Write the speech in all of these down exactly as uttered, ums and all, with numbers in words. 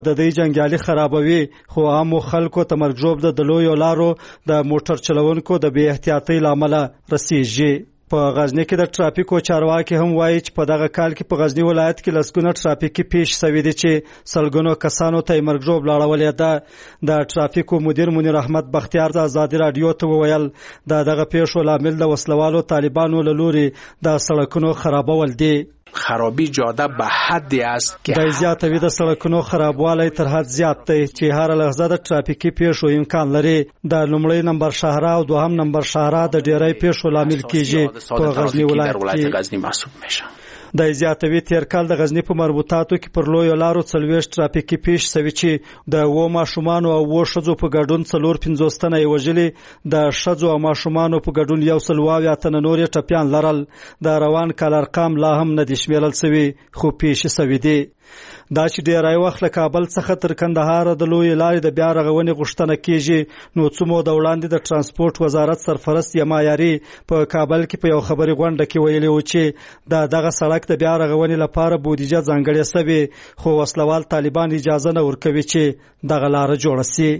د دې جنګیالي خرابوي، خو عامو خلکو تمرګجوب د لویو لارو د موټر چلونکو د بې احتیاطۍ له امله رسیږي. په غزنی کې د ټرافیکو چارواکي هم وایي چې په دغه کال کې په غزنی ولایت کې لسګونه ټرافیکي پیښې شوې دي چې سلګونو کسانو ته مرګ لاړولې ده. د ټرافیکو مدیر منیر احمد بختیار د ازادي رادیو ته وویل د دغه پیښو لامل د وسلوالو طالبانو له لوري د سړکونو خرابول دي. خرابی جاده به حدی است که د زیاتوي د سړکونو خرابوالی تر حد زیات دی چې هر لحظه د ټرافیکي پیښو امکان لري. د لومړی نمبر شهرا او دوهم نمبر شهرا د ډیری پیښو لامل کیږي په غزنی ولایت غزنی محسوب میشه. د زیاتوي تیر کال د غزنی په مربوطاتو کې پر لوی لارو څلويشت ټرافیکي پیښې شوې چې د و ماشومان او و شذو په ګډون څلور پنځوس تنه وژلي، د شذو او ماشومان په ګډون یو سل واویا تنه نور ټپيان لرل. د روان کال ارقام لا هم نه دي شمیرل شوي، خو پیښې شوې دي. دا چې ډیری وخت له کابل څخه تر کندهار د لوی لارې د بیا رغونې غوښتنه کیږي، نو څو مو د وړاندې د ترانسپورت وزارت سرپرست یما یاري په کابل کې په یو خبري غونډه کې ویلي و چې د دغه سړک د بیا رغونې لپاره بودیجه ځانګړې شوې، خو وسلوال طالبان اجازه نه ورکوي چې دغه لار جوړه شي.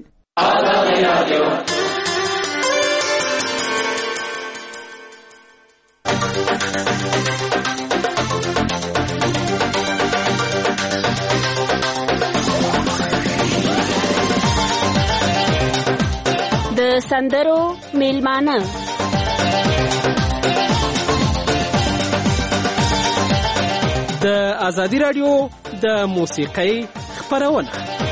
سندرو میلمانه د ازادي رادیو د موسیقۍ خبرونه.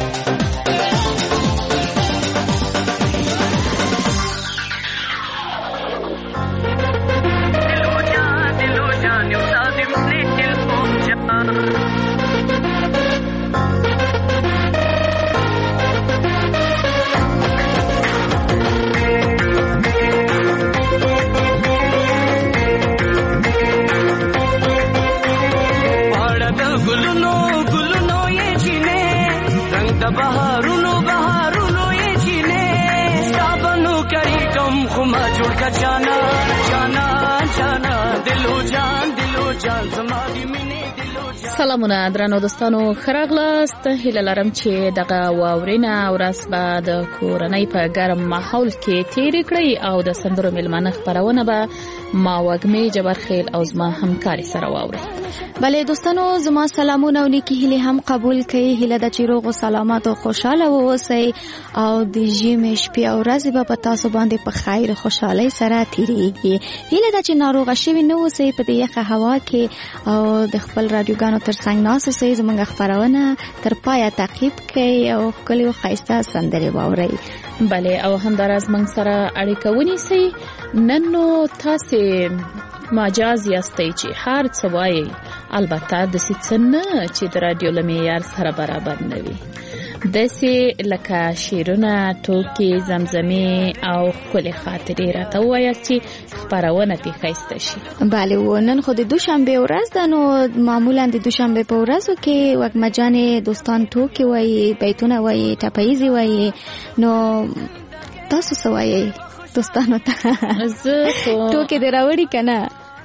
बहारुनो बहारुनो ये जीने साबनु करी कम खुमा जुड़ कर जाना जाना जाना दिलो जान दिलो जान समाधि मिने दिलो जान. سلامونه درنو دوستانو، خراغلاست. هیله لرم چې دغه واورینه ورځ به د کورنۍ په ګرم ماحول کې تیرې کړئ او د سندرو میلمانه خبرونه به ما وګمې جبرخیل او زما همکاري سره واورئ. بله دوستانو، زما سلامونه او نیکی هیله هم قبول کړئ. هیله د چې روغ او سلامت او خوشاله اوسئ او د ژمي شپې او ورځې به په تاسو باندې په خیر خوشحالۍ سره تیریږي. هیله د چې ناروغه شوي نه اوسئ په دې یخه هوا کې او د خپل رادیوګانو تر څنګ ناست اوسئ. زموږ خبرونه تر پایه تعقیب کړئ او ښکلې او ښایسته سندرې واورئ. بله او همداراز موږ سره اړیکه ونیسئ. نن نو تاسې مجاز یاستئ چې هر څه وایي، البته داسې څه نه چې د رادیو له معیار سره برابر نه وي. داسې لکه شعرونه، ټوکې، زمزمې او ښکلې خاطرې راته ووایاست چې خپرونه پې ښایسته شي. بله، و نن خو د دوشنبې ورځ ده، نو معمولا د دوشنبې په ورځو کې وږمه جانې دوستان ټوکې وایي، بیتونه وایي، ټپهیزې وایي. نو تاسو څه وایئ دوستانو ته؟ زه خو ټوکې دې راوړي که نه؟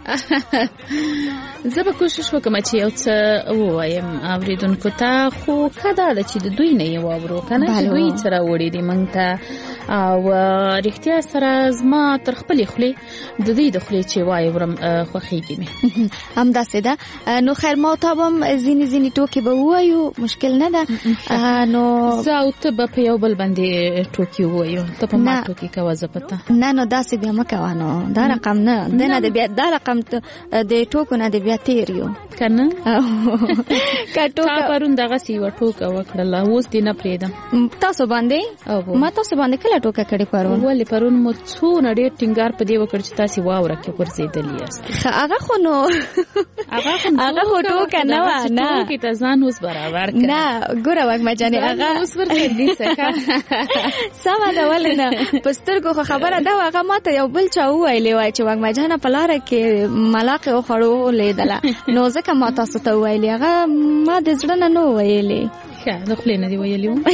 زه به کوشش وکم چې یو څه ووایم اوریدونکو ته، خو ښه دا ده چې د دوی نه یې واورو که نه، چې دوی څه راوړي دي موږ ته. او رښتیا سره زما تر خپلې خولې د دوی د خولې چې واورم خوښېږي مې. همداسې ده. نو خیر، ما ته به هم ځینې ځینې ټوکې به ووایو، مشکل نه ده. نو زه او ته به په یو بل باندې ټوکې ووایو، ته په ما ټوکې کوه، زه په ته. نه نو داسې بیا مه کوه، نو دا رقم نه ده، نه د بیا دا رقم د ټوکو نه د بیا تیر یو که نه. تا پرون دغسې یوه ټوکه وکړله، اوس دې نه پرېږدم. تاسو باندې؟ ما تاسو باندې کله ټوکه کړې پرون؟ ولې پرون مو څونه ډېر ټینګار په دې وکړ چې تاسې واوره کې غورځېدلي یاست. هغه خو نو هغه خو ټوکه نه وه. نه ټوکې ته ځان اوس برابر کړه. نه ګوره وږمه جانې، هغه اوس ورته نیسه که سمه ده. ولې نه؟ په سترګو خو خبره ده. هغه ما ته یو بل چا وویلې وای چې وږمه جانه په لاره کې ملاقې وخوړو لیدله، نو ځکه ما تاسو ته وویلې. هغه ما د زړه نه نه وویلې. ښه د خولې نه دې ویلي وم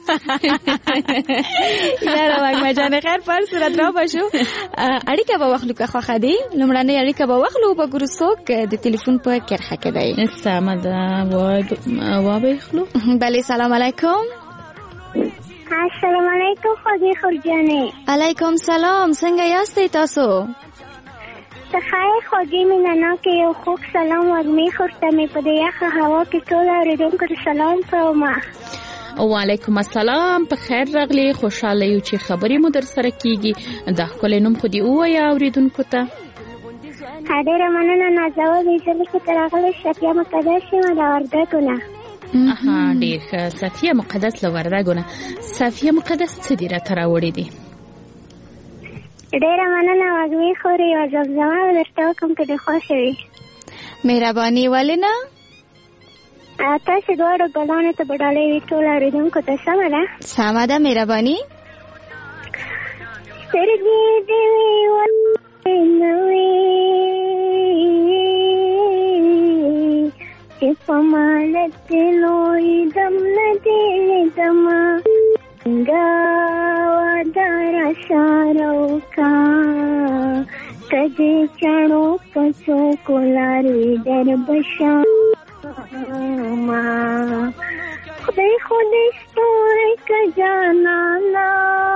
یاره وږمه جانې خیر په هر صورت رابشو اړیکه به واخلو که خوښه دي لومړنۍ اړیکه به واخلو په ګورو څوک د تلیفون په کرښه کې دی سمه ده وابخلو بله سلام علیکم السلام علیکم خدای خورجانې علیکم سلام څنګه یاستئ تاسو ته خیر خوږې مینهناکې یو خوږ سلام وږمې خور ته مې په دې یخه هوا کې ټولو اورېدونکو ته سلام کوم وعلیکم السلام په خیر راغلی خوشحاله یو چې خبرې مو در سره کیږي دا ښکلی نوم خو دې ووایه اورېدونکو ته ډېره مننه نازوه دې زه لیکو ته راغلی شفیه مقدس یم د وردګو نه اها ډېر ښه صفیه مقدس له وردګو نه صفیه مقدس څه دې راته راوړی دي ډېره مننه وږمې خورې یوه زمزمه به درته وکړم که دې خوښه وي مهرباني ولې نه تاسې دواړو ګلانو ته به ډالۍ وي ټولو اورېدونکو ته سمه ده سمه ده مهرباني سترګې دې وي ولې نه وي چې په مالت دې لوی دم نه دې لیدمه څنګه واده راسره وکړه که دې چڼو په څوکو لارې در به شمه خدای خو دې ستوری که جانانه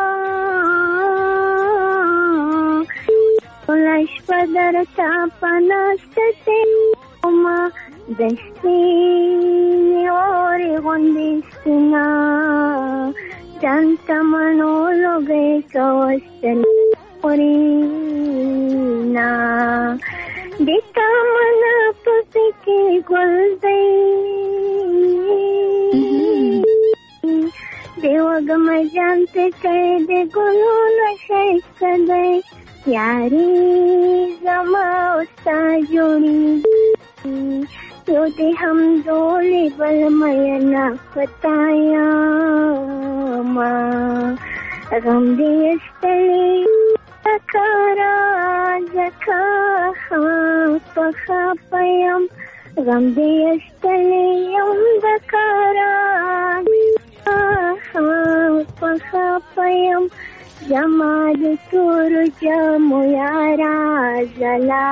ټوله شپه درته په ناسته تېرومه د سپینې واورې غوندې سپینه ځان ته مڼو لوګی کوه سترګې خورینه د تا منه په فکر ګل دی د وږمه جان فکر د ګلونو ښایسته دی یاري زما او ستا جوړېږي یو دې همزولې بل میینه پتا یمه غم دې ایستلی ځکه ځکه خاپه خاپه یم غم دې ایستلی یم ځکه خاپه خاپه یم زما د تورو جامو یاره زلا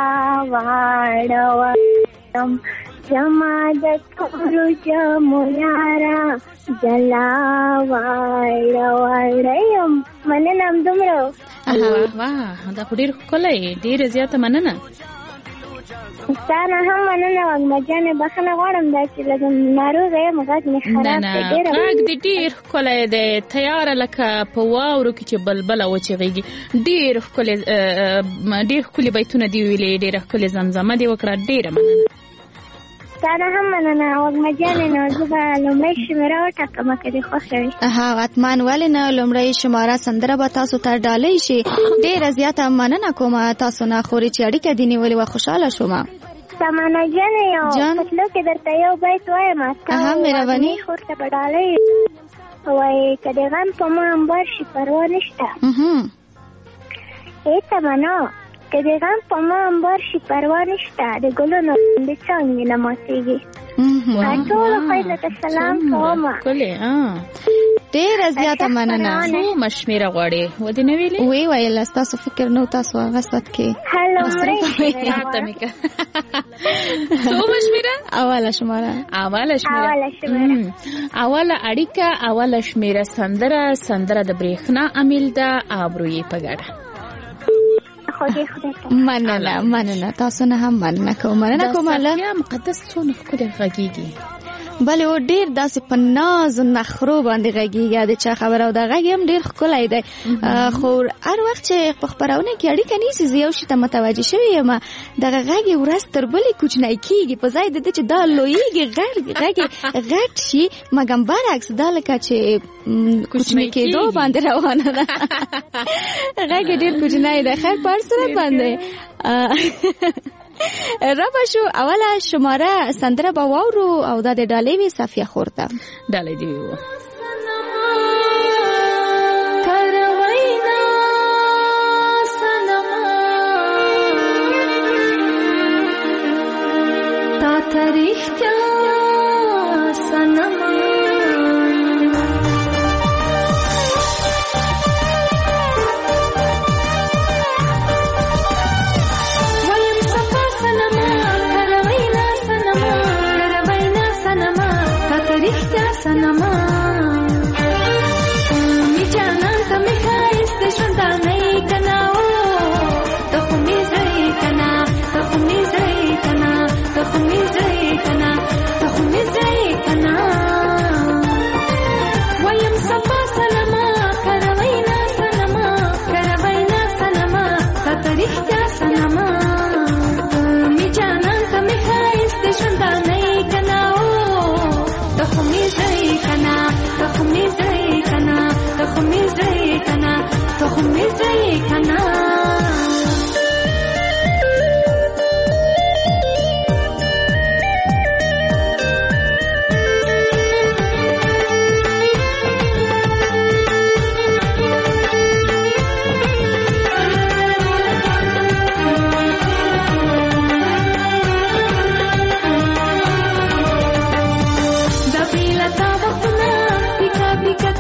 واړوم زما د تورو جامو یاره زلا واړه واړه یم مننه همدومره واه دا خو ډېر ښکلی ډېره زیاته مننه ستا نه هم مننه وږمه جانې بخښنه غواړم دا چې لږ ناروغه یم غږ مې خراب دی ډېره غږ دې ډېر ښکلی دی تیاره لکه په واورو کې چې بلبله وچغېږي ډېر ښکلی ډېر ښکلي بیتونه دې ویلې ډېره ښکلې زمزمه دې وکړه ډېره مننه ستا نه هم مننه وږمه جانې نو زه به لومړۍ شمېره وټاکمه که دې خوښه وي ها حتما ولې نه لومړۍ شماره سندره به تاسو ته ډالۍ شي ډېره زیاته مننه کومه تاسو نه خورې چې اړیکه دې نیولې وه خوشحاله شومه سمانه جانې یو پتلو کې درته یو بیت وایم ها مهرباني خور ته به ډالۍ وایي که د غم په ما امبار شي پروا نشته ای تمنا که د غم په ما امبار شي پروا نشته د ګلونو د څانګې نه ماتېږي ټولو خویندو ته سلام کومه ډېره زیاته مننه څومره شمېره غواړې ودې نه ویلې ویې ویله ستاسو فکر نه و تاسو هغه ساعت کې څومره شمېره اوله شماره اوله شمېره اوله اړیکه اوله شمېره سندره سندره د برېښنا امیل ده ابرو یې په ګډه مننه مننه تاسو نه هم مننه کوم مننه کوم الله مقدس څونه ښکلی غږیږي بله و ډېر داسې په ناز و نخرو باندې غږیږي د چا خبره او دا غږ هم ډېر ښکلی دی خو هر وخت چې په خپرونه کې اړیکه نیسي زه یو شي ته متوجه شوې یم دغه غږ یې ورځ تر بلې کوچنی کېږي په ځای د ده چې دا لویېږي غږ یې غټ شي مګم برعکس دا لکه چې کوچنی کېدو باندې روانه ده غږ یې ډېر کوچنی دی خیر په هر صورت باندې رابه شو اوله شماره سندره به واورو او دا د ډالۍ وي صفیه خور ته ډالۍ دې وي تا ته رښتیا صنما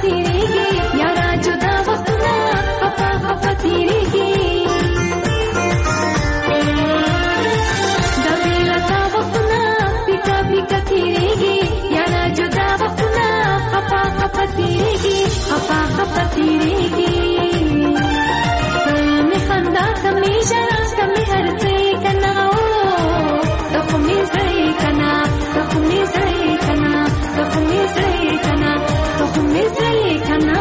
تیریږي یارا جدا وختونه خفا خفا تیریږي دا بیلتا وختونه پیکا پیکا تیریږي یارا جدا وختونه خفا خفا تیریږي خفا خفا تیریږي کمی خندا کمی ژړا کمی هر څه کنه تخمی زړی کنه تخمی زړی کنه تخمی زړی کنه تخمی زړی کنه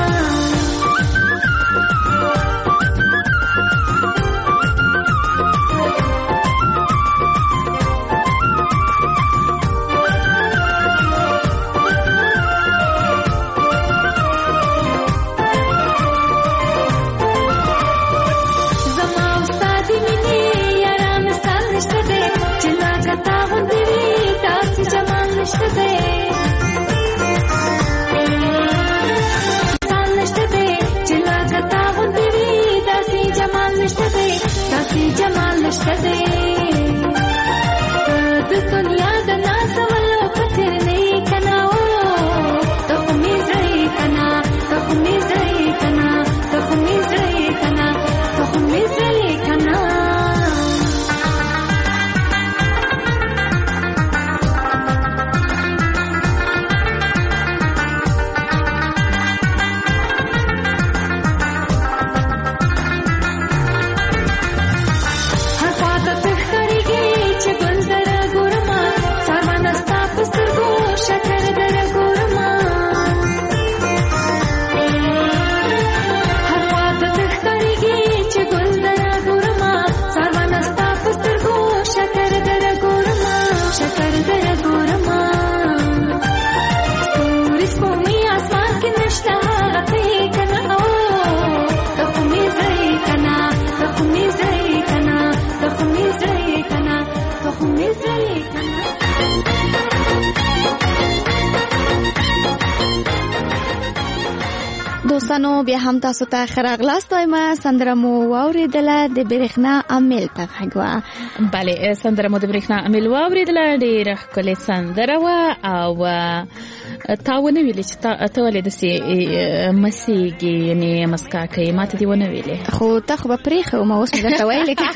جمال نشته دی د دنیا د ناز ولو پتر نه کنا او تخمی زړی کنا تخمی زړی کنا تخمی زړی کنا تخمی زړی کنا دوستانو بیا هم تاسو ته ښه راغلاست وایم. سندره مو واورېدله د برېښنا امیل په غږ وه. بله سندره مو د برېښنا امیل واورېدله، ډېره ښکلې سندره وه. او تا ونه ویلې چې ته ولې داسې مسېږې یعنې مسکا کوې؟ ما ته دې ونه ویلې. خو ته خو به پرېښه وم اوس مې درته ویلې که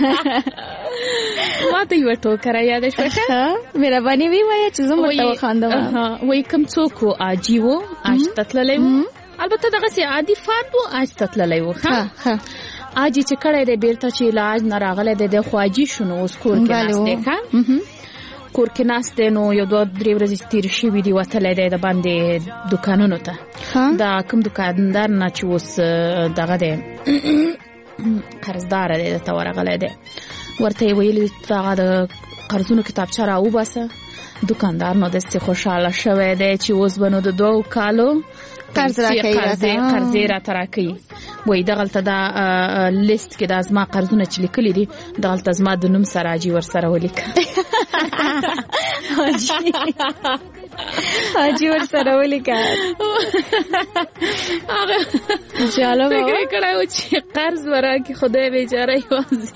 ما ته یوه ټوکره یاده شوه ښه مهرباني ویې وایه چې زه ورته وخاندم. وایي کوم څوک و حاجي و حج ته تللی و، البته دغسې عادي فرد و حج ته تللی و. ښه حاجي چې کړی دی بېرته چې له حج نه راغلی دی دی خو حاجي شو نو اوس کور کې ناست دی ښه کور کې ناست دی نو یو دوه درې ورځې تېرې شوي دي وتلی دی د باندې دوکانونو ته. دا کوم دوکاندار نه چې اوس دغه دی قرضداره دی دته ورغلی دی ورته یې ویلي هغه د قرضونو کتابچه را وباسه. دوکاندار نو داسې خوشحاله شوی دی چې اوس به نو د دوو کالو قرض قرضې راته راکوي. وایي دغلته دا لیست کې دا زما قرضونه چې لیکلي دي دغلته زما د نوم سره حاجي ورسره ولیکه. حاجي ورسره ولیکه. هغه فکر یې کړی و چې قرض به راکړي خدای بیچاره یوازې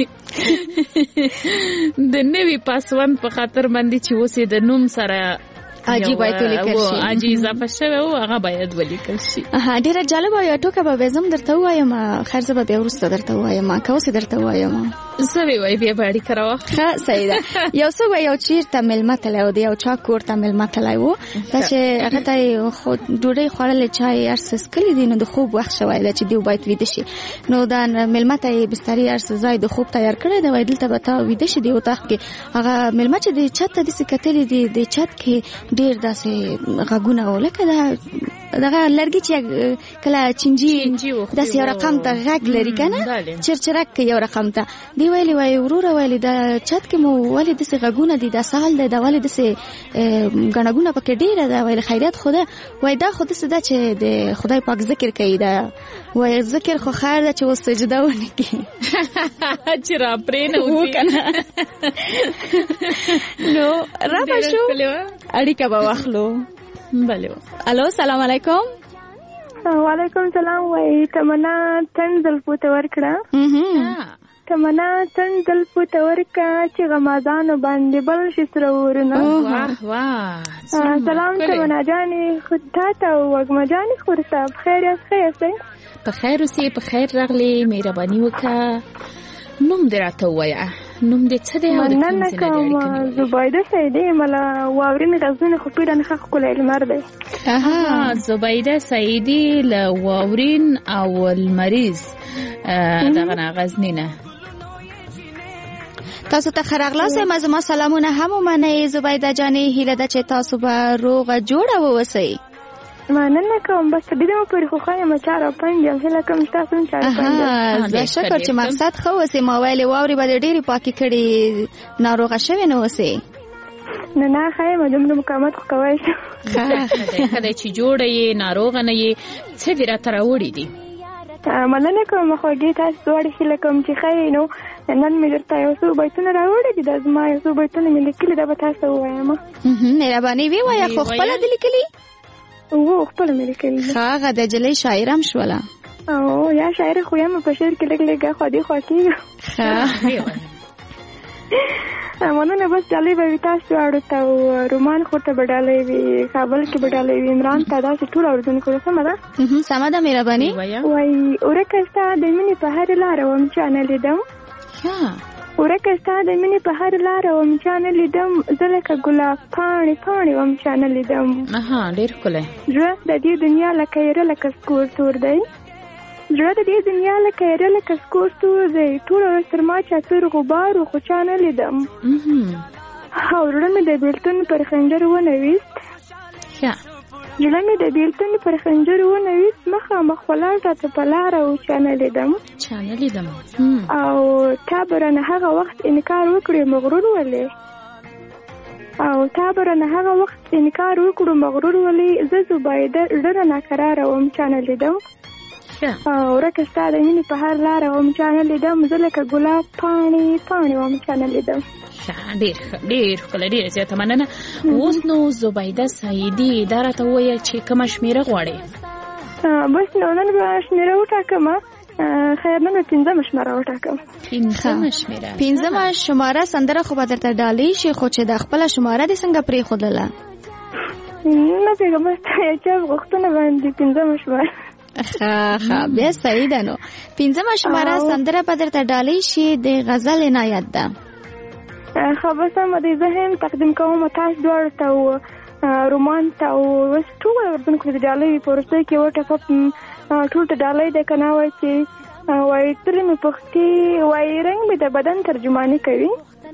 د نوي پاسوند په خاطر باندې چې اوس یې د نوم سره حاجي باید ولیکل شي، حاجي اضافه شوی و هغه باید ولیکل شي. ډېره جالبه یوه ټوکه به بیا زه هم درته ووایم، خیر زه به بیا وروسته درته ووایم که اوس یې درته ووایم. څه وی وایي بیا به اړیکه راواخلو. ښه صحیح ده. یو څوک به یو چېرته مېلمه تللی و د یو چا کور ته مېلمه تللی و دا چې هغه ته یې خو ډوډۍ خوړلې چای هر څه څښلي دي نو د خوب وخت شوی ده چې دیو باید ویده شي. نو دا مېلمه ته یې بسترې هر څه ځای د خوب تیار کړی دی. وایي دلته به ته ویده شي دې اطاق کې. هغه مېلمه چې د چت ته داسې کتلي دي د چت کې ډېر داسې غږونه و لکه دا دغه لرګي چې کله چینجي داسې یو رقم ته غږ لري که نه چرچرک کوي یو رقم ته. دی ویلي وایي وروره ویلي دا چت کې مو ولې داسې غږونه دي دا سهال دی دا ولې داسې ګڼه ګونه پکې ډېره ده. ویلي خیریت خو ده. وایي دا خو داسې ده چې د خدای پاک ذکر کوي. دا وایي ذکر خو خیر ده چې اوس سجده ونه کړي چې را پرې نه و که نه. نو رابه شو اړیکه به واخلو. بله الو سلام علیکم. وعلیکم سلام. وایي تمنا تنزل پوته ورکړه تمنا تندل پوتورکا چې غمازانو باندې بل شي سرورونه. واه واه. سلام تمنا جانې خود تا ته وګما جانې خورته بخیر یاست ښه یاستئ؟ په خیر اوسې په خیر راغلې مهرباني وکړه. نوم دې راته ووایه نوم دې څه دی او د کوم ځای نه دې اړیکه؟ زبیده سعیدي مله واورین غزنین خو پیران ښه ښکلی لمر دی. اها زبیده سعیدي له واورین او المریز دغه نه غزنینه. تاسو ته ښه راغلاست وایم. زما سلامونه هم ومنئ زبیده جانې. هیله ده چې تاسو به روغه جوړه واوسئ. مننه کوم. بس ډېر مو پورې خو ښه یم چار او پنج یم. هیله کوم تاسو هم چار او پنج یم. زه شکر چې مقصد ښه اوسئ. ما ویلې واورې به دې ډېرې پاکې کړي ناروغه شوې نه اوسئ. نه نه ښه یم دومره مقاومت خو کوی شم. ښه دی چې جوړه یې ناروغه نه یې. څه دې راته راوړي دي؟ مننه کوم خوږې تاسو دواړې هیله کوم چې ښه یې. نو نن مې درته یو څو بیتونه راوړي دي. دا زما یو څو بیتونه مې لیکلي دا به تاسو ووایم. مهرباني ویې وایه. خو خپله دې لیکلي؟ و خپله مې لیکلي. ښه هغه د نجلۍ شاعره هم شوله. او یا شاعره خو یم په شعر کې لږ لږ خوا دې خوا کېږم. مننه. بس ډالۍ به وي تاسو دواړو ته او رومان خور ته به ډالۍ وي کابل کې به ډالۍ وي عمران ته داسې ټول اورېدونکو ته. سمه ده سمه ده مهرباني. وایي ورکه ستا د مینې په هر لاره وم چا نه لیدم. ورکه ستا د مینې په هر لاره وم چا نه لیدم. زه لکه ګلاب پاڼې پاڼې وم چا نه لیدم. اها ډېر ښکلی. زړه د دې دنیا لکه یره لکه سکور تور دی. زړه د دې دنیا لکه یره لکه سکور تور دی. ټوله ورځ تر ما چاپېر غبار و خو چا نه لیدم. او زړه مې د بېلتون پر خنجر ونویست. زړه مې د بېلتون پر خنجر ونویست. مخامخ ولاړ راته په لاره و چا نه لیدم. چا نه لیدم. او تا به رانه هغه وخت انکار وکړې مغرور ولې. او تا به رانه هغه وخت انکار وکړو مغرور ولې. زه زبیده زړه ناقراره وم چا نه لیدم. او ورکه ستا د مینې په هر لاره وم چا نه لیدم. زه لکه ګلاب پاڼې پاڼې وم چا نه لیدم. ډېر ښه ډېر ښکلی ډېره زیاته مننه. اوس نو زبیده سعیدي دا راته ووایه چې کومه شمېره غواړې؟ بس نو نن به شمېره وټاکمه. خیر نن به پنځمه شمېره وټاکم. پنځمه شمېره پنځمه شماره سندره خو به درته ډالۍ شي خو چې د خپله شماره دې څنګه پرېښودله؟ نه پوهېږم بس یو چا غوښتنه باندې پنځمه شماره. ښه ښه بیا صحیح ده. نو پنځمه شماره سندره به درته ډالۍ شي د غزل عنایت ده. ښه بس سمه دی. زه هم تقدیم کوم تاسو دواړو ته او رومان ته او اوس ټول اورېدونکو ته د ډالۍ په وروستۍ کې وټپه ټول ته ډالۍ ده که نه وایي چې وایي تلې مې پښتې وایي رنګ مې د بدن ترجماني کوي.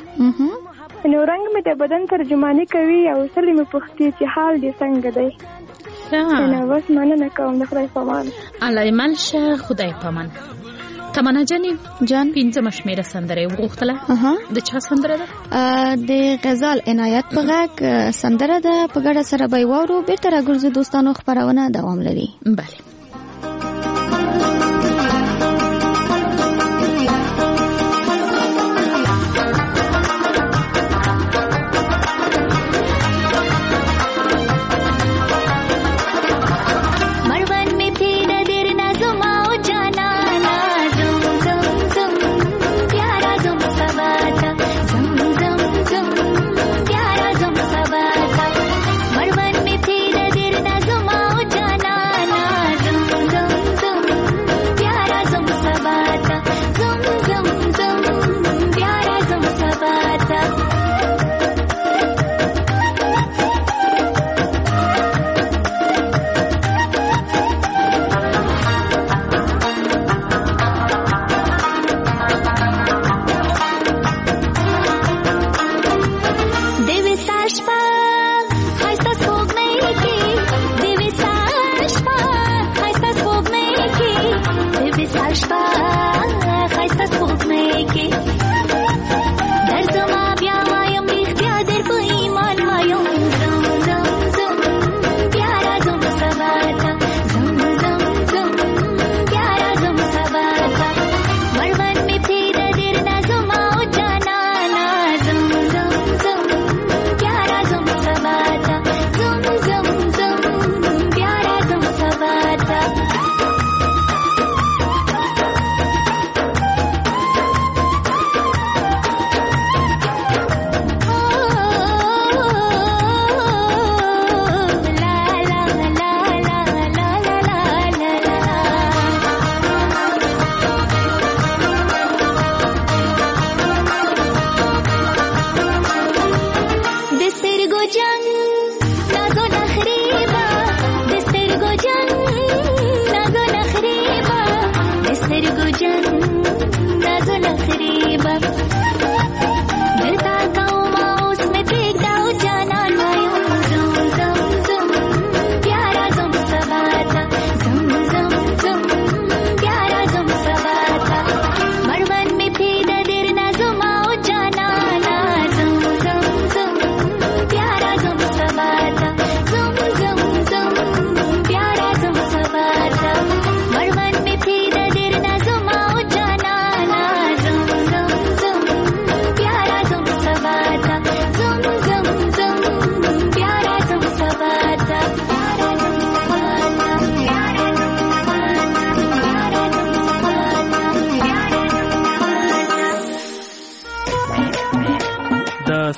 نو رنګ مې د بدن ترجماني کوي او سلې مې پښتې چې حال دې څنګه دی. نه بس مننه کوم. د خدای پامان. الله ایمان شه. خدای پامان. تمنا جانې جان پنځمه شمېره سندره یې وغوښتله. د چا سندره ده؟ د غزال عنایت په غږ سندره ده. په ګډه سره به یې واورو. بېرته راګرځو دوستانو. خپرونه دوام لري. بله. مربن में तेरा दिल ना जुमा जाना ना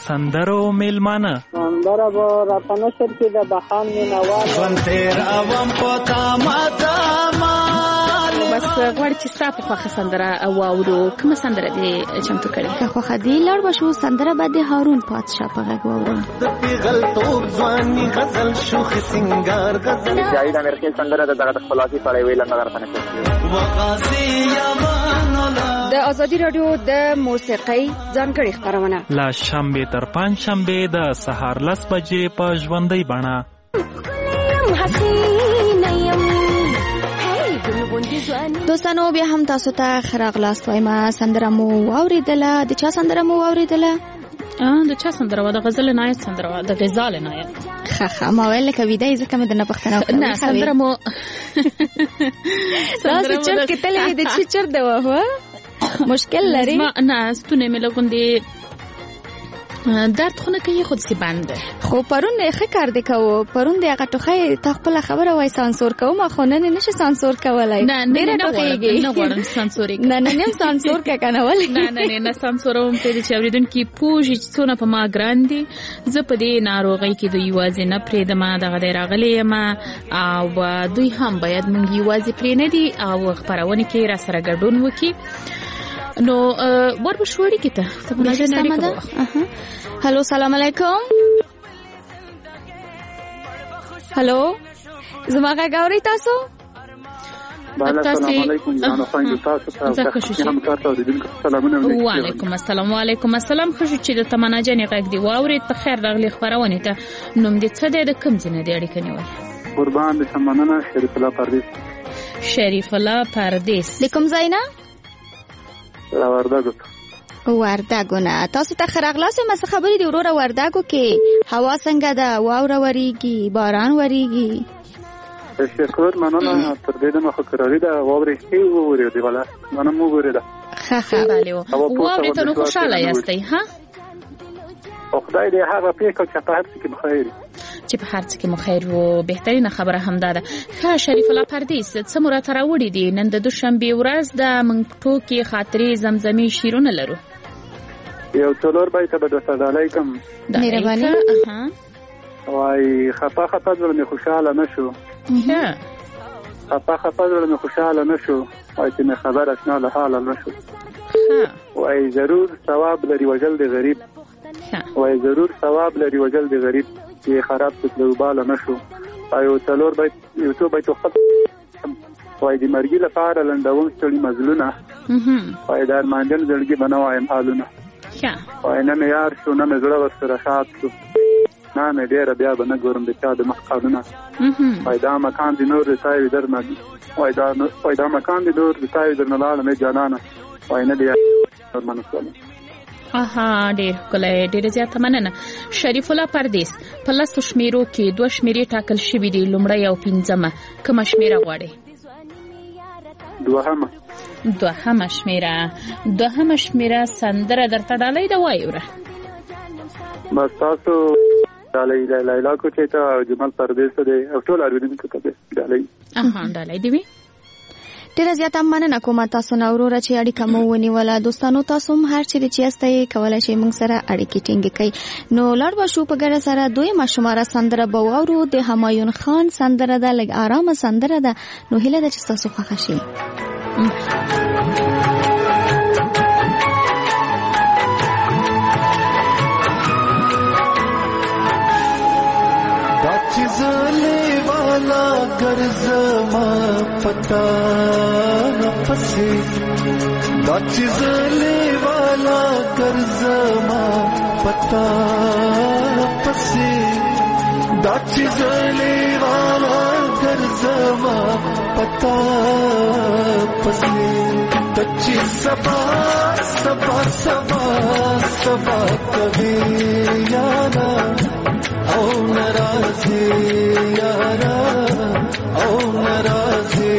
سندرو میلمانه سندره به راته نشر کې د بخان مینوال ژوند تیر اوم په تامه تامه بس غواړي چې ستا په خوښه سندره واورو. کومه سندره دې چمتو کړې؟ که خوښه دې لاړ به شو سندره به د هارون پادشاه په غږ واورو. د پیغلتوب ځواني غزل شوخ سنگار غزل جاوید امرخیل سندره د دغه د خپلواکۍ په اړه ویل نه غواړم چې وغازي یمانولا د ازادي رادیو د موسیقۍ ځانګړي خبرونه لا شنبه تر پنځ شنبه د سهار لس بجې په ژوندۍ بڼه. دوستانو بیا هم تاسو ته خراغلاست وایم. سندره مو واوریدله؟ د چا سندره مو واوریدله؟ اه د چا سندره و؟ د غزل عنایت سندره و، د غزال عنایت. ښه ښه ما ویل لکه ویده یې ځکه مې درنه پوښتنه وکړه. نه سندره مو داسې چرت کتلی وي د چې چرت ده وه مشکل لري؟ نه ستونی مې لږوندې درد خو نه کوي، خو داسې بند ده. خو پرون ښه کار دې کوو. پرون د هغه ټوخی تا خپله خبره وایي سانسور کوم، خو نن یې نشي سانسور کولی. نه نه نه غواړم سانسور یې نه نه نیم سانسور که که نه ولې نه نه نه نه سانسوروم پرېږدي چې اورېدونکي پوه شي چې څونه په ما ګران دي. زه په دې ناروغۍ کې دوی یوازې نه پرېږدم، دغه دی راغلی یم او دوی هم باید موږ یوازې پرې نه دي او خپرونې کې را سره ګډون وکړي. نو ور به شو اړیکې ته هلو سلام علیکم. هلو زما غږ اورئ تاسو؟ السلام علیکم جانو خویندو تاسو ته هم تاسو اوریدونکو سلامونه وعلیکم السلام وعلیکم السلام. ښه شو چې د تمنا جانې غږ دی واورېد. په خیر راغلی خپرونې ته. نوم دې څه دی؟ د کوم ځای نه دی اړیکه نیول؟ قربان دې ښه مننه. شریف الله پردیس. شریف الله پردیس د کوم ځای نه؟ له وردګو. وردګو نه. تاسو ته ښه راغلاست وایم. څه خبرې دي وروره وردګو کې؟ هوا څنګه ده؟ واوره ورېږي؟ باران ورېږي؟ شکر مننه. تر دې دمه خو کراري ده. واورې ښې وورېدې وله منه مو وورېده. ښه ښه واورې ته نو خوشحاله یاستئ ها؟ خدای دې هغه پېښه چې په هر څه کې مو خیر چې په هر څه کې مو خیر وو. بهترینه خبره همدا ده. ښه شریف الله پردیس څه مو راته راوړي دي؟ نن د دوشنبې ورځ ده، موږ ټوکې خاطرې زمزمې شعرونه لرو. یو څلور بیته به درته ډالۍ کړم. مهرباني. وایي خفه خفه زړه مې خوشحاله نه شو، خفه خفه زړه مې خوشحاله نه شو، وایي چې مې خبر اشنا له حاله نه شو. وایي ضرور ثواب لري وژل د غریب، وایي ضرور ثواب لري وژل د غریب چې خراب تطلوباله نه شو. یو څلور بیت یو څو بیت خپل وایي د مرګي لپاره لنډوم ستړي مزلونه، وایي د ارمانجن زړګي به نه وایم حالونه، وایي نه مې یار شو نه مې زړه ورسره ښاد شو، نه مې ډېره بیا به نه ګورم د چا د مخ قانونه، وایي دا مکان دې نور د تاوي در نه وایي دا مکان دې نور د تاوي در نه لاړم ای جانانه، وایي نه دې نور منسوله. آها ډېر ښکلی، ډېره زیاته مننه. شریف الله پردیس په لسو شمیرو کې دوه شمیرې ټاکل شوي دي، لومړی او پنځمه. کومه شمیره غواړې؟ دوهمه. دوهمه شمیره. دوهمه شمیره سندره درته ډالۍ ده، وایې وره. بس تاسو ډالۍ لیلا کوچۍ ته او جمال پردیس ته دی او ټول اورېدونکو ته دی ډالۍ. اها ډالۍ دې وي. ډیره زیاته مننه کوم تاسو نه وروره چې اړیکه مو ونیوله. دوستانو تاسو هم هر چیرې چې یاستئ کولای شئ موږ سره اړیکې ټینګې کړئ. نو لاړ به شو په ګډه سره دویمه شماره سندره به واورو. د همایون خان سندره ده، لږ ارامه سندره ده. نو هیله ده چې تاسو خوښه شي. دا چیز لیوالا گرزما پتا نفسی، دا چیز لیوالا گرزما پتا نفسی، دا چیز لیوالا گرزما پتا پسی، تچی سبا سبا سبا سبا کبھی یانا او ناراضی یارا او ناراضی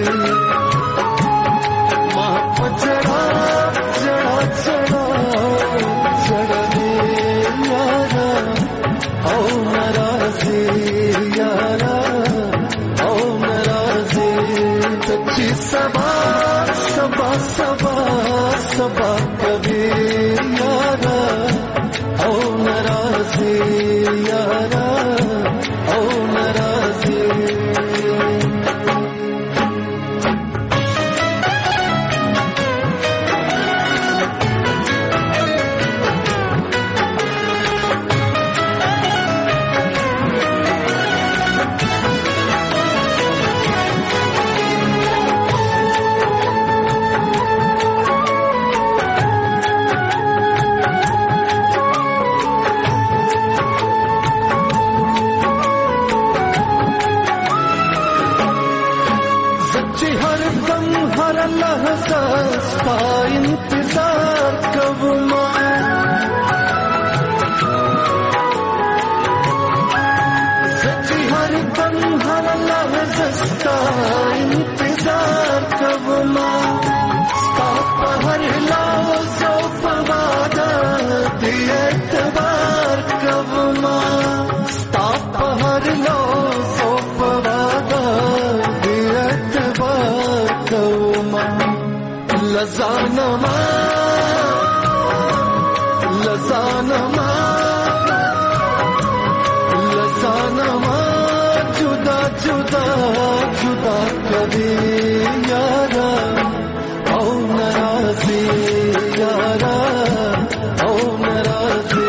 ما پچڑا چڑا چڑا چڑنے یارا او ناراضی یارا او ناراضی تچی سبا سبا سبا سبا کبھی یارا او हर दम हर लहजा का इंतजार कब मैं सच्ची हर दम हर लहजा का इंतजार कब मैं हर लाओ सो फवादा दिए तबार कब मैं हर लाओ सो फवादा दिए तबार कब मैं लजानमा लजानमा लजानमा जुदा जुदा जुदा कभी यारा ओ नाराज़ी यारा ओ नाराज़ी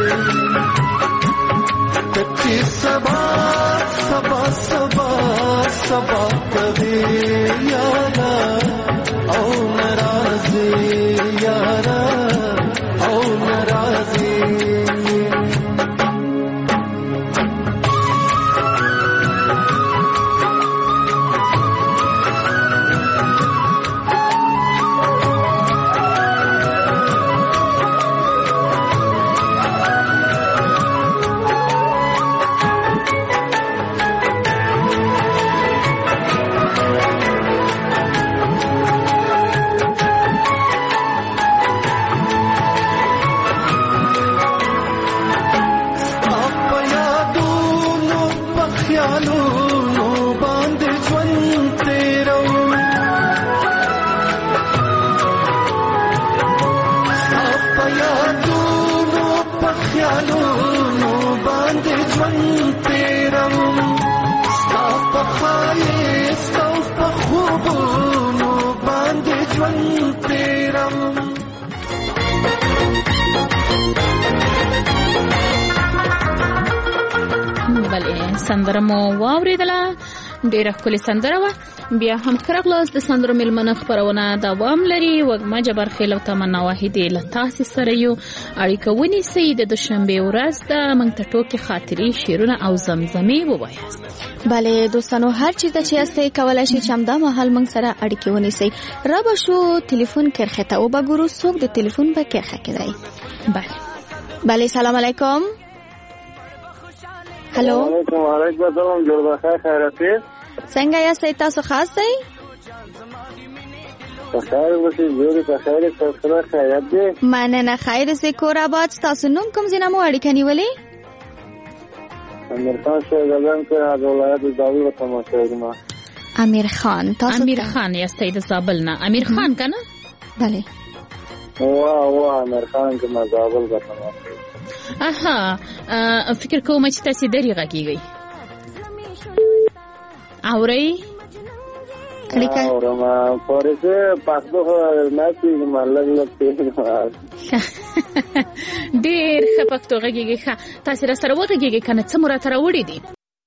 कच्ची सबा सबा सबा सबा कभी यारा ओ नाराज़ी यारा ओ नाराज़ी سندره مو واوریدله ډیره ښکلې سندره وه. بیا هم ښه راغلاست. د سندرو میلمنه خپرونه دوام لري. وږمه جبارخیل او تمنا واحدې له تاسې سره یو. اړیکه ونیسئ. د دوشنبې ورځ ده. موږ ته ټوکې خاطرې شعرونه او زمزمې ووایاست. بله دوستانو هر چیز چې یاستئ کولی شئ چې همدا مهال موږ سره اړیکې ونیسئ. را به شو تلیفون کرخې ته وبګورو څوک د تلیفون په کرخه کې دی. بله بله سلام علیکم. هلو وعلیکم وعلیکم السلام. جوړ بخیر خیراتې. څنګه یاستئ تاسو خاص دی؟ بخیر اوسئ. جوړې بخیر تاسو خیرات دی. مننه خیر اوسئ. کور آباد. ستاسو نوم کوم ځای نه مو اړیکه نیولې؟ امیر خان شاه غزن کې د ولایت زابل وطن ما. امیر خان تاسو امیر خان یاستئ د زابل نه؟ امیر خان کنه؟ بله. واه واه امیر خان کې ما زابل وطن. اها فکر کوم چې تاسو درې غږیږئ. اورئ؟ اړیکه اورم. پورې پښتو نه پیږم لږ لږ پیږم. ډېر ښه پښتو غږیږئ. ښه تاسو را سره وغږیږئ کنه څه مو راته راوړي دي؟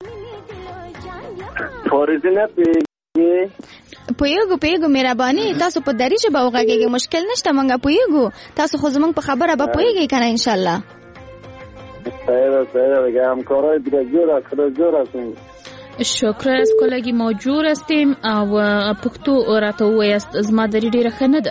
پورې نه پیږي. پویګو پویګو مهرباني تاسو په دری ژبه وغږیږئ. مشکل نشته. مونږه پویګو. تاسو خو زمونږ په خبره به پویږئ کنه ان شاء الله. سایه سایه گام کارای دیگه جور است جور است. شکر است کلاگی ما جور هستیم او پښتو راته وایست زما درې ډیره ښه نه ده.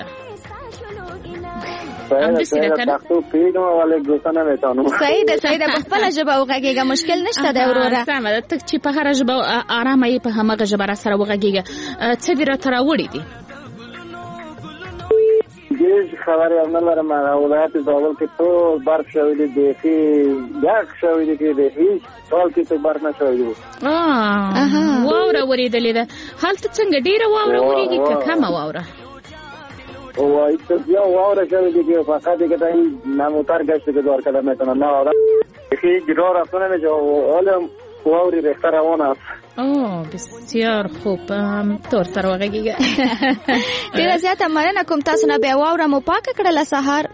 سایه سایه پښتو پیږم ولی ګوتنه میتونم. صحیح ده صحیح ده. په خپل ژبه وغږیږه. مشکل نشته د وروره. سمه ده. ته چې په هر ژبه آرامه یې په همغه ژبه را سره وغږیږه. څه دې راته راوړي دي؟ هیڅ خبرې هم نه لرم. ولایت زابل کې تو برف شوی دی. بیخي یخ شوی دی. بیخي ټول کې تو برف نه شوی دی. واوره ورېدلې ده. هلته څنګه ډېره واوره ورېږي که کمه واوره؟ وای ته بیا واوره شوی دی که فقط دیگه تا این نموتر گشته که دار کده میتونه نه واوره. بیخی جرا رفتنه میشه. حالا واوری ریخته روان است. اوه بسیار خوب. تور سره وغږیږه. ډیره زیاته مننه کوم. تاسو نه بیا واوره مو پاکه کړله سهار؟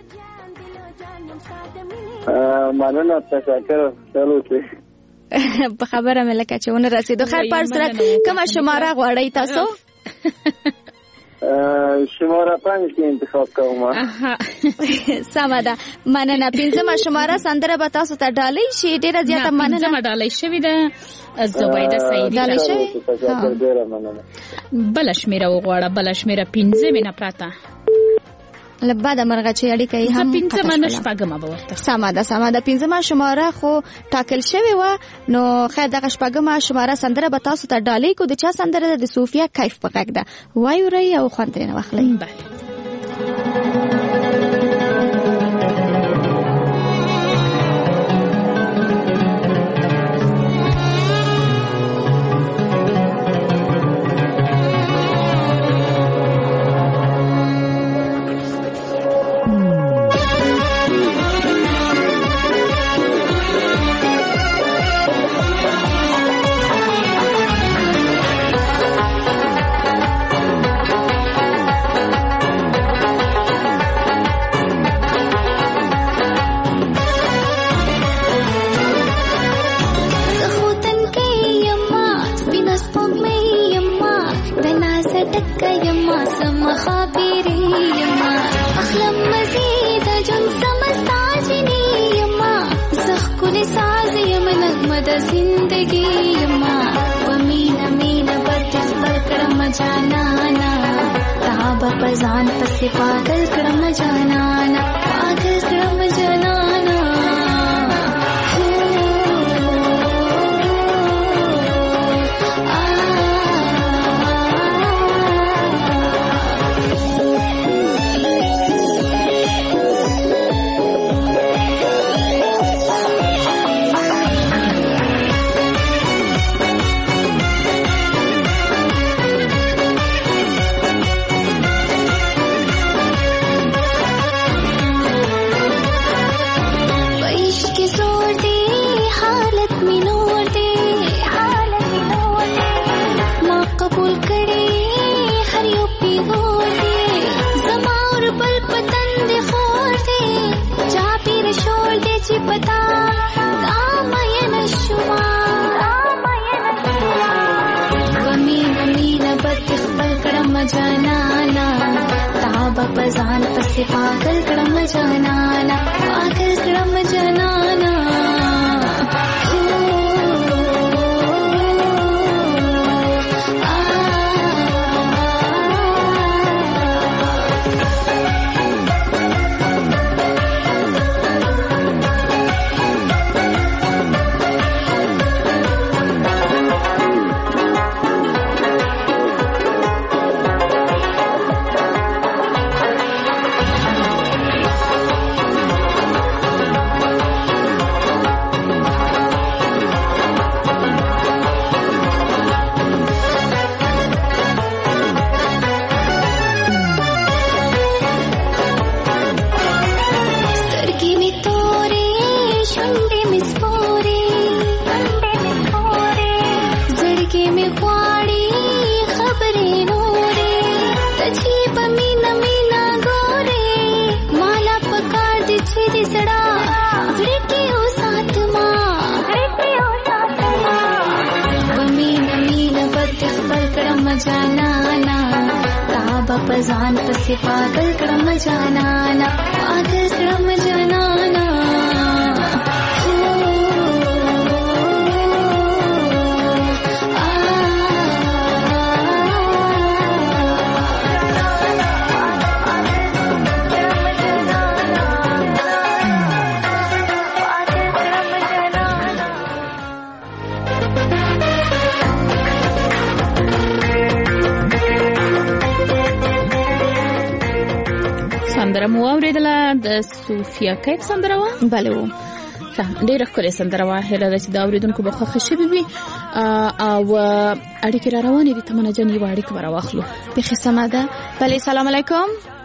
مننه تشکر. چلو چې په خبره مې لکه چې ونه رسېدو. خیر پر سره کومه شماره غواړئ تاسو؟ شماره پنځ کې انتخاب کوم. سمه ده، مننه. پنځمه شماره سندره به تاسو ته ډالۍ شي. ډیره زیاته مننه. پنځمه ډالۍ شوې ده زبیده سعیدي ډالۍ شوې. بله شمېره وغواړه، بله شمېره پنځمې نه پرته له بده مرغه چې اړیکه یې هم پنځمه نه شپږمه به ورته. سمه ده سمه ده، پنځمه شماره خو ټاکل شوې وه. نو خیر دغه شپږمه شماره سندره به تاسو ته ډالۍ کو. د چا سندره ده؟ د صوفیا کیف په غږ ده. وایورئ او خوند ترېنه واخلئ. पजान पसे पागल क्रम जानाना, पागल क्रम जानाना. पजान पसे पागल क्रम जानाना, पागल क्रम जानाना. पजान पसे पागल क्रम जानाना, पागल क्रम जानाना. سندره مو اوریدله د صوفیا کیف سندره وه. بله و ډېره ښکلې سندره وه. هیله ده چې د اورېدونکو به خوښه شوې وي او اړیکې را روانې دي. تمنه جان یوه اړیکه به راواخلو. بیخي سمه ده. بلې سلام علیکم.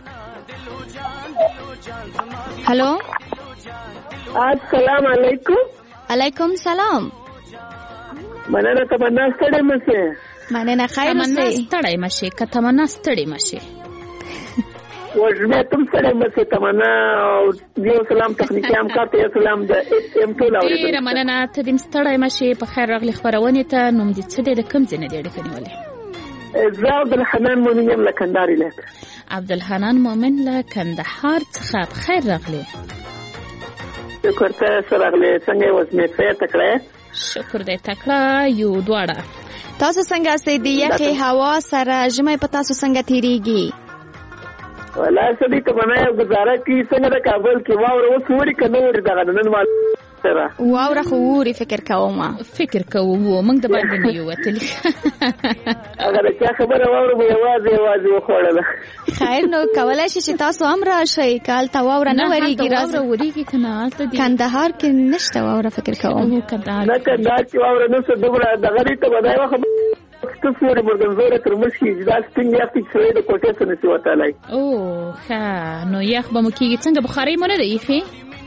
هلو السلام علیکم. علیکم سلام. مننه. تمنا ستړې مشه. مننه. خیر اوسئ. تمنا ستړې مشه. که تمنا ستړې مشه وجمه تم سره مشه. تمنا او یو سلام تخنیکیان کاته سلام د ام ټول اورېدل. ډېره مننه. ته دې ستړی مشه. په خیر راغلی خپرونې ته. نوم دې څه دی؟ د کوم ځای نه دې اړیکه نیولې؟ زه عبدالحنان مومن یم له کندهار ولایت. عبدالحنان مومن له کندهار څخه په خیر راغلی. شکر ته ښه راغلی. څنګه یې وزمې خیر تکړه؟ شکر دی تکړه یو دواړه. تاسو څنګه استئ د یخې هوا سره ژمی په تاسو څنګه تیریږي؟ ولا سړي ته باندې گزاره کی څنګه د کابل کې واوره اوس وری کنه وری دغه نن ما سره واوره خو وری فکر کوم فکر کوم موږ د باندې نه یو وتلی اگر چا خبره واوره به आवाज आवाज وخوړله. خیر نو کولای شي چې تاسو هم راشئ کال ته واوره نه وریږي راځه وریږي کنه ته دی کندهار کې نشته واوره فکر کوم کندهار نه کندهار کې واوره نه څه دغه دغه ته باندې واخه تاسو مرګ زوره تر مشي دا ستنګ یافتي چې د کوټې څخه نسی وتاله. او ښه نو یخ به مو کېږي څنګه بخارۍ مو نه ده ایښې؟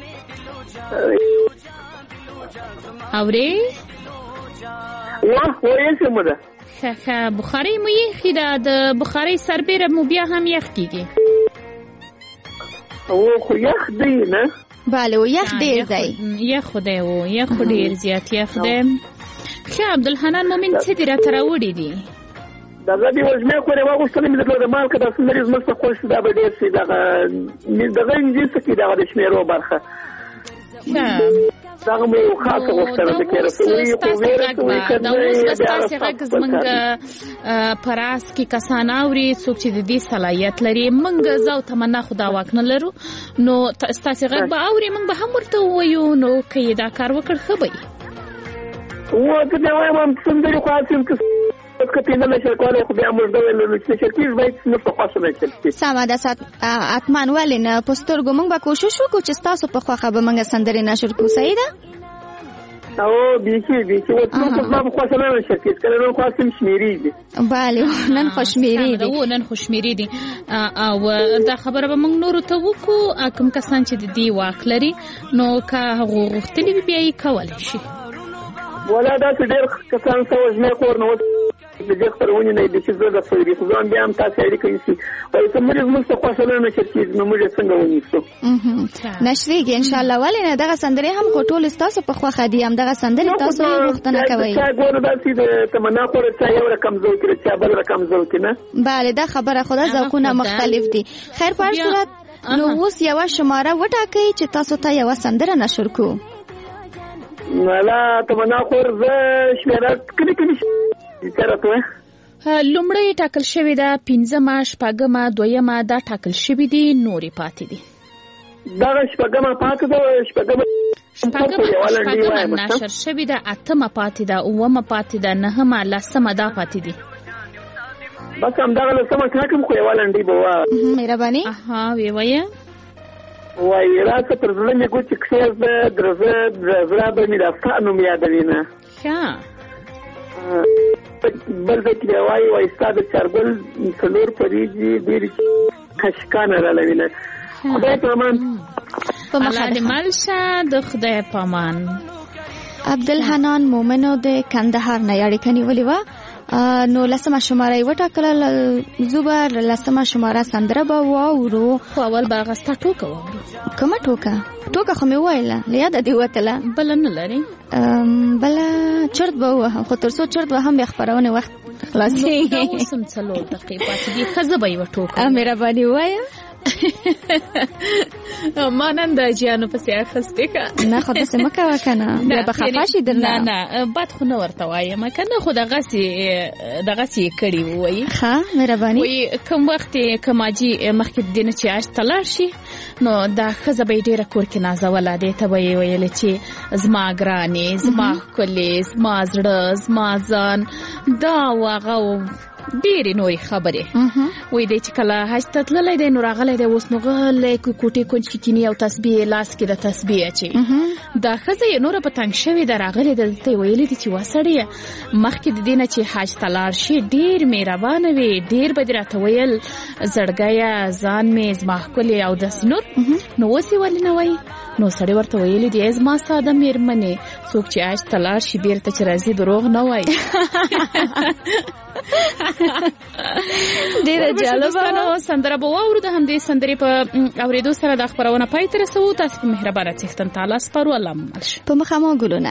اورې واه وایې مو ده ښه ښه بخارۍ مو ایښې ده د بخارۍ سربیره مو بیا هم یخ کېږي. او خو یخ دی نه؟ بله و یخ ډېر دی. یخ خو دی و یخ خو ډېر زیات یخ دی. ښه عبدالحنان مومن څه دې راته راوړي دي؟ دغه دې وژمې خورې واغوستلې مې درته د مال که داسې لرې زموږ ته خوښ شي دا به ډېر شي. دغه دغه انجیل څه کې دغه د شمېرو برخه دغه مې یو خاصه غوښتنه ده کې رسوي خو ویره کوي که دا اوس به ستاسې غږ زموږ په راس کې کسان اوري څوک چې د دې صلاحیت لري. موږ زه او تمنا خو دا واک نه لرو نو ستاسې غږ به اوري موږ به هم ورته ووایو نو که یې دا کار وکړ ښه به وي. و ته دا وایم هم سندرې خو هسې که که پېنځه نشر کولی خو بیا موږ ډول نشر کېږي باید نه په خوښه نشر کېږي. سمه ده حتماً ولې نه په سترګو موږ به کوشش وکړو چې ستاسو په خوښه به موږ سندرې نشر کړو. صحیح ده؟ او بیخي بیخي اوس موږ خو زما په خوښه نه نشر کېږي کله نن خو هسې هم شمېرېږي. بله نن خو شمېرېږي و نن خو شمېرېږي او دا خبره به موږ نورو ته وکړو کوم کسان چې د دې واک لري نو که هغو غوښتلي وي بیا یې کولی شي. ولا داسې ډېر کسان څه وژمې خور نه اوس د دې خپرونې نه دي چې زه د فویدي خو ځان بیا هم تاسې اړیکه نیسي وایي څه مریض موږ ته خوښه نه نشر کېږي نو موږ یې څنګه ونیسو نشرېږي انشاءالله. ولې نه دغه سندرې هم خو ټول ستاسو په خوښه دي همدغه سندرې تاسو یې غوښتنه کوئ. چا ګوره داسې د تمنا خوره چا یو رقم ذوق کړي چا بل رقم ذوق نه. بله دا خبره خو دا ذوقونه مختلف دي. خیر په هر صورت نو اوس یوه شماره وټاکئ چې تاسو ته یوه سندره نشر کړو. ولا تمنا خور زه شمېره کلي کلي چېرته لومړی ټاکل شوې ده پنځمه شپږمه دویمه دا ټاکل شوي دي نورې پاتې دي. دغه شپږمه پاتې ده شپږمه شپږمه نشر شوې ده اتمه پاتې ده اوومه پاتې ده نهمه لسمه دا پاتې دي. بس همدغه لسمه ټاکم خو یوه لنډۍ به وه مهرباني. اها ویې وایه وایي راته پر زړه مې ګوتې کښېږده درزه زړه به مې د ستا نوم یادوینه. ښه بل ځای کې بیا وایي وایي ستا د چارګل څلور پریږي ډېرې کشکانه رالوینه. خدای په امان. الله دې مل شه د خدای په امان. عبدالحنان مومنو د کندهار نه یې اړیکه نیولې وه نو لسمه شماره یې وټاکله. زه به لسمه شماره سندره به واورو. خو اول به هغه ستا ټوکه واورو. کومه ټوکه؟ ټوکه خو مې وویله له یاده دې وتله. بله نه لرې؟ بله چرت به ووهم خو تر څو چرت به هم بیا خپرونې وخت خلاصېږي. دا اوس هم څلور دقیقې پاتې دي. ښه زه به یوه ټوکه مهرباني ووایه. ما نن د جیانو پسې اخیستې که نه خو داسې مه کوه که نه بیا به خفه شي درنه. نه بد خو نه ورته وایم که نه خو دغسې دغسې یې کړي ووایي. ښه مهرباني. وایي کوم وخت یې که ماجي مخکې د دې نه چې عاج ته لاړ شي نو دا ښځه به یې ډېره کور کې نازوله. دې ته به یې ویلې چې زما ګرانې زما ښکلې زما زړه زما ځان دا او هغه ډېرې نورې خبرې. وایي دی چې کله حج ته تللی دی نو راغلی دی اوس نو غلی کوټې کونج کې کیني او تسبیح یې لاس کې د تسبیح اچوي. دا ښځه یې نوره په تنګ شوې ده راغلې ده دلته یې ویلي دي چې وا سړیه مخکې د دې نه چې حج ته لاړ شي ډېر مهربانه وې ډېر به دې راته ویل زړګیه ځان مې زما ښکلې او داسې نور نو اوس یې ولې نه وایي. نو سړی ورته ویلي دی زما ساده مېرمنې څوک چې حج ته لاړ شي بېرته چې راځي دروغ نه وایي. ډېره جالبه سندره به واورو. د همدې سندرې په اورېدو سره دا خپرونه پای ته رسوو. تاسې په مهربانه څښتن تعالی سپارو. الله مو مل شه. په مخه مو ګلونه.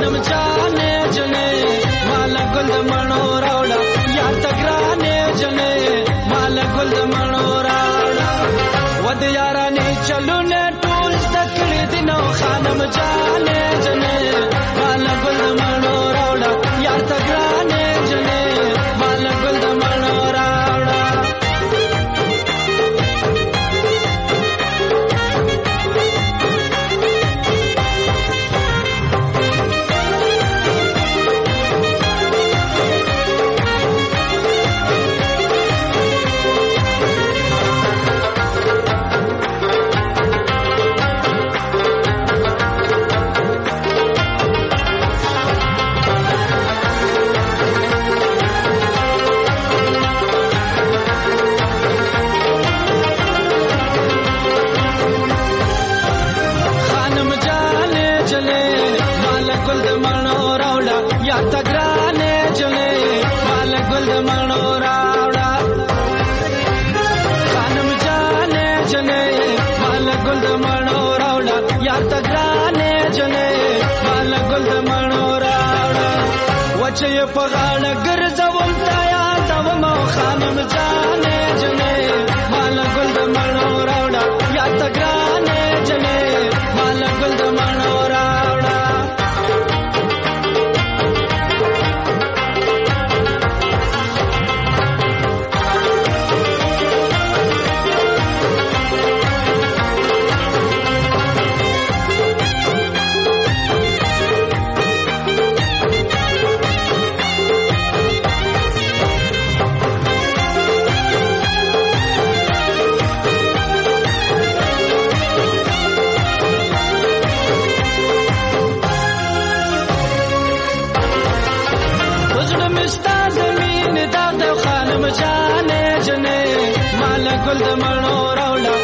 خانم جانې جنې مال ګل د مڼو راوړه یار تګرانې جنې مال ګل د مڼو راوړه ود یارانې چلونه ټول دکړې دینو خانم جانې جنې مال ګل د مڼو راوړه یار تګرانې جنې مال ګل د مڼو راوړه چې په غاړه ګرځوم تا یادوم خانم جانې جنې مال ګل د مڼو راوړه یا ته ګرانې جنې مال ګل د مڼو راوړه ګل د مڼو راوړه